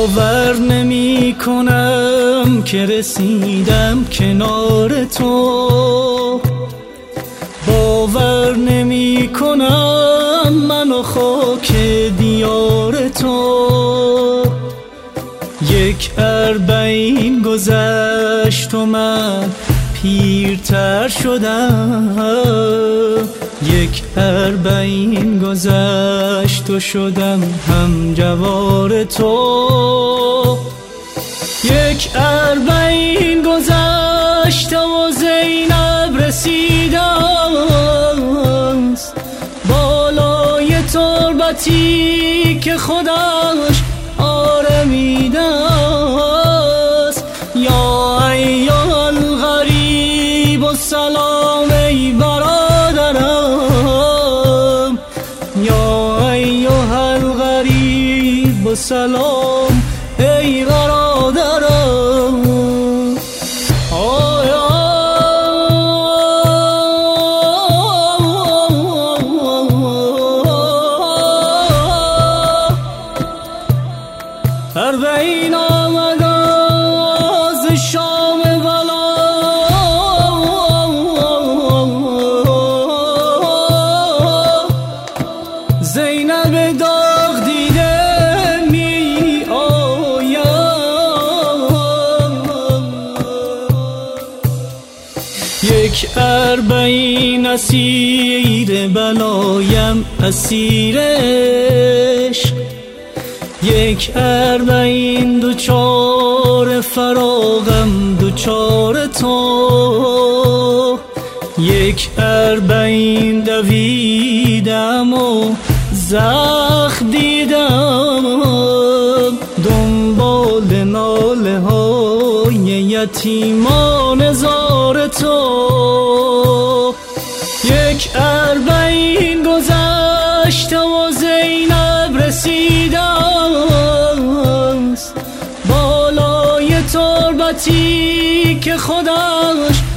باور نمی کنم که رسیدم کنار تو، باور نمی کنم منو خاک دیار تو. یک اربعین گذشت و من پیرتر شدم، یک اربعین گذشت و شدم هم جوار تو. یک اربعین گذشت و زینب رسیدم بالای تربتی که خودش آرمیده است. یا ایها الغریب و سلام ای برادرم، یا ایها الغریب و سلام ای برادرم. اربعین آمد از شام ولا، زینب داغ دیده می آید. یک اربعین اسیر بلایم اسیر عشق، یک اربعین دوچار فراغم دوچار تو. یک اربعین دویدم و زخم دیدم دنبال ناله های یتیمان زار تو. یک اربعین گذشت و زینب رسیدم بالای تربتی که خودش